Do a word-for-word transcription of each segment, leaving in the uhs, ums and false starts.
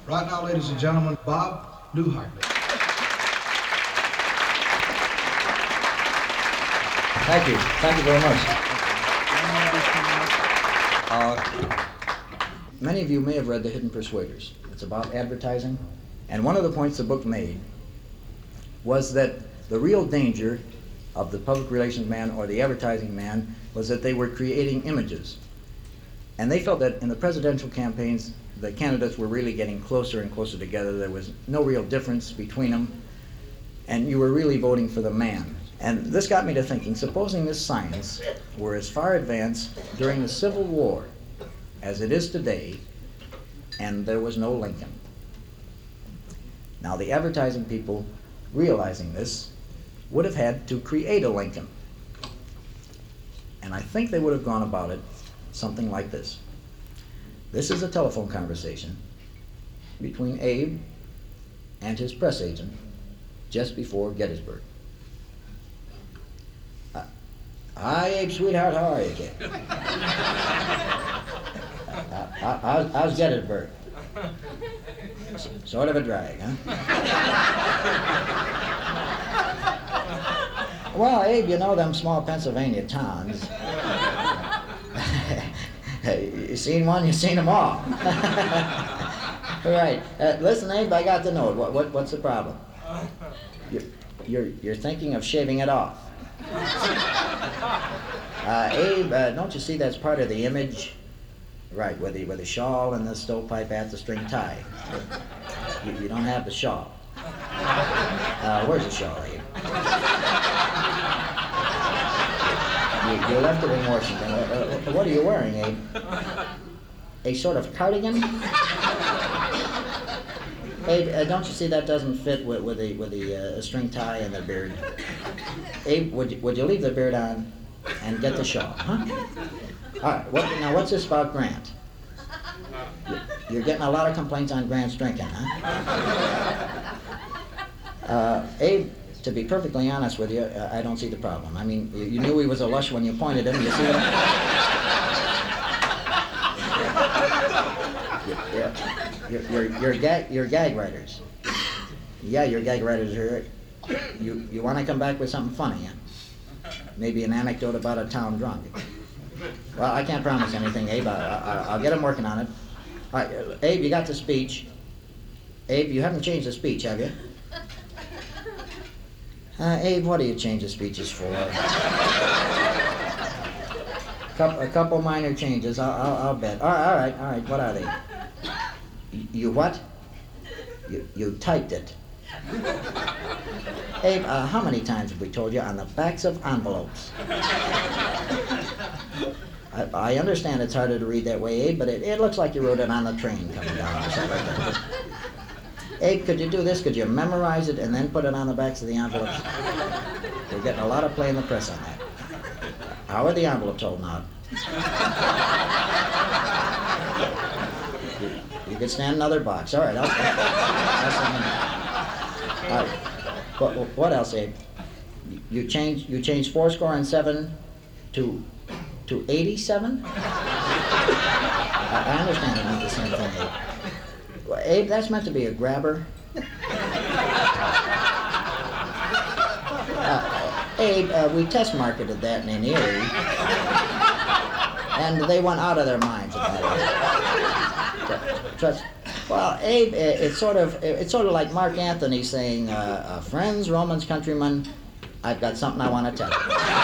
Right now, ladies and gentlemen, Bob Newhart. Thank you. Thank you very much. Uh, many of you may have read The Hidden Persuaders. It's about advertising. And one of the points the book made was that the real danger of the public relations man or the advertising man was that they were creating images. And they felt that in the presidential campaigns, the candidates were really getting closer and closer together. There was no real difference between them. And you were really voting for the man. And this got me to thinking, supposing this science were as far advanced during the Civil War as it is today, and there was no Lincoln. Now, the advertising people, realizing this, would have had to create a Lincoln. And I think they would have gone about it something like this. This is a telephone conversation between Abe and his press agent just before Gettysburg. Uh, Hi, Abe, sweetheart, how are you, kid? uh, uh, how's, how's Gettysburg? S- sort of a drag, huh? Well, Abe, you know them small Pennsylvania towns. You seen one, you seen them all. Right. Uh, listen, Abe, I got the note. What, what, what's the problem? You're, you're, you're thinking of shaving it off. Uh, Abe, uh, don't you see that's part of the image? Right, with the, with the shawl and the stovepipe hat, the string tie. You, you don't have the shawl. Uh, where's the shawl, Abe? You, you left it in Washington. Uh, uh, what are you wearing, Abe? A sort of cardigan? Abe, uh, don't you see that doesn't fit with, with the with the uh, string tie and the beard? Abe, would you, would you leave the beard on and get the shawl, huh? All right. What, now, what's this about Grant? You're getting a lot of complaints on Grant's drinking, huh? Uh, Abe, to be perfectly honest with you, uh, I don't see the problem. I mean, you, you knew he was a lush when you pointed him. You see what I You're, you're, you're, you're, gag, you're gag writers. Yeah, you're gag writers. Are, you you want to come back with something funny, huh? Maybe an anecdote about a town drunk. Well, I can't promise anything, Abe. I, I, I'll get him working on it. All right, uh, Abe, you got the speech. Abe, you haven't changed the speech, have you? Uh, Abe, what do you change the speeches for? Couple, a couple minor changes, I'll, I'll, I'll bet. All right, all right, all right, what are they? You, you what? You, you typed it. Abe, uh, how many times have we told you on the backs of envelopes? I, I understand it's harder to read that way, Abe, but it, it looks like you wrote it on the train coming down or something like that. Abe, could you do this? Could you memorize it and then put it on the backs of the envelopes? We're getting a lot of play in the press on that. How are the envelopes holding out? You, you could stand another box. All right, I'll, I'll stand another. All right. What, what else, Abe? You changed you changed four score and seven to to eighty-seven? I, I understand it meant the same thing, Abe. Well, Abe, that's meant to be a grabber. Uh, Abe, uh, we test marketed that in Erie, and they went out of their minds about it. Trust. Well, Abe, it's sort of it's sort of like Mark Anthony saying, uh, uh, "Friends, Romans, countrymen, I've got something I want to tell you."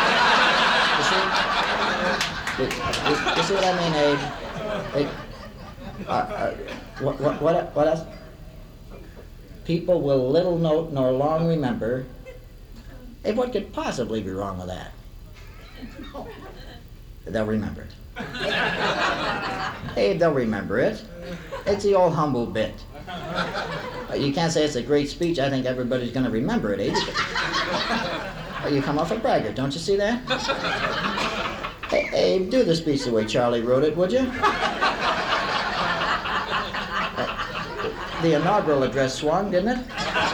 You see? You, you, you see what I mean, Abe? Abe uh, uh, what, what, what, what else? People will little note nor long remember. Hey, what could possibly be wrong with that? They'll remember it. Hey, they'll remember it. It's the old humble bit. Uh, you can't say it's a great speech. I think everybody's going to remember it, Abe. Uh, you come off a braggart, don't you see that? Hey, Abe, do the speech the way Charlie wrote it, would you? The inaugural address swung, didn't it?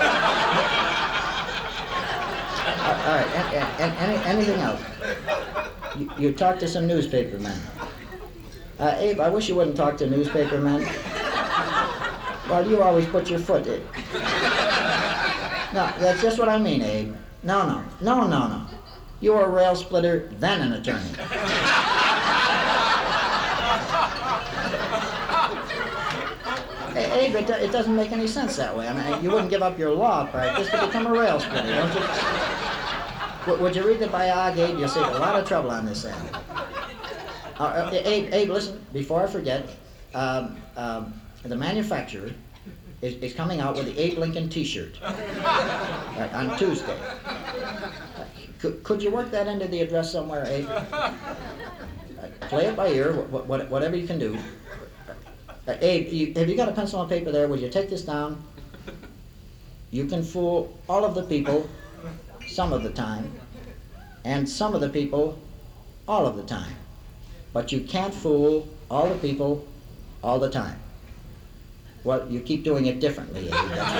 Uh, all right, and, and, any, anything else? You, you talked to some newspaper men. Uh, Abe, I wish you wouldn't talk to newspaper men. Well, you always put your foot in. No, that's just what I mean, Abe. No, no, no, no, no. You were a rail splitter, then an attorney. Hey, Abe, it, do- it doesn't make any sense that way. I mean, you wouldn't give up your law practice to become a rail splitter, don't you? W- would you read the biog, Abe? You'll save a lot of trouble on this end. Uh, uh, Abe, Abe, listen, before I forget, um, um, the manufacturer is, is coming out with the Abe Lincoln T-shirt right, on Tuesday. Uh, could, could you work that into the address somewhere, Abe? Uh, play it by ear, wh- wh- whatever you can do. Uh, Abe, you, have you got a pencil and paper there? Would you take this down? You can fool all of the people some of the time, and some of the people all of the time. But you can't fool all the people all the time. Well, you keep doing it differently, Abe. That's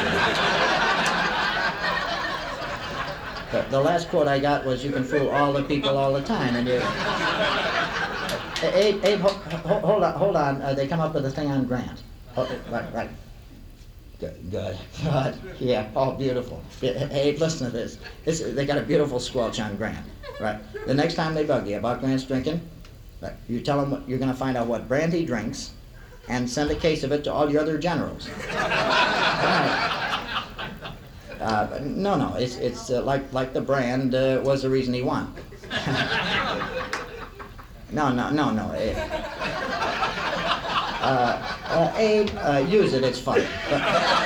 what it is. The, the last quote I got was, you can fool all the people all the time, and you... Uh, Abe, Abe, ho, ho, hold on, hold on. Uh, they come up with a thing on Grant. Oh, right, right. Good, good, good. Yeah, oh, beautiful. Yeah, Abe, listen to this. this. They got a beautiful squelch on Grant. Right. The next time they bug you about Grant's drinking, right, you tell them what, you're going to find out what brand he drinks, and send a case of it to all your other generals. Right. Uh, no, no, it's it's uh, like like the brand uh, was the reason he won. No, no, no, no. Abe. Uh, uh, Abe, uh, use it. It's fun. But,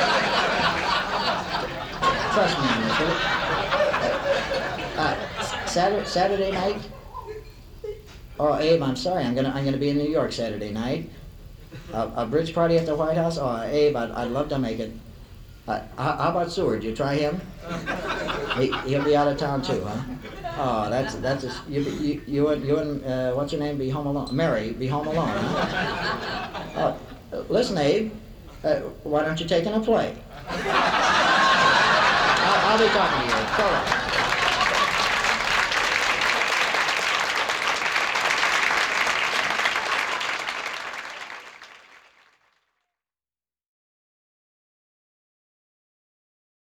trust me on this. Will you? Uh, Saturday, Saturday night. Oh, Abe, I'm sorry. I'm gonna I'm gonna be in New York Saturday night. Uh, a bridge party at the White House. Oh, Abe, I'd, I'd love to make it. Uh, how, how about Seward? You try him? He, he'll be out of town too, huh? Oh, that's that's a, you you you and you and uh, what's her name? Be home alone. Mary, be home alone. Huh? Oh, listen, Abe. Uh, why don't you take in a play? I'll, I'll be talking to you. Go on.